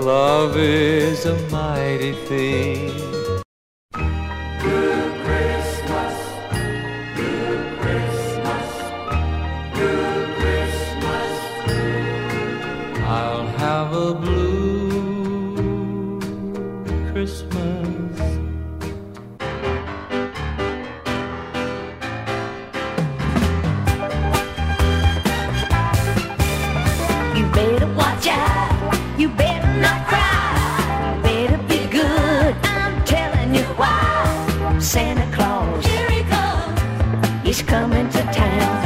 love is a mighty thing. Good Christmas, good Christmas, good Christmas. I'll have a blue Christmas. You better watch out, you better not cry, you better be good, I'm telling you why. Santa Claus, here he comes, he's coming to town.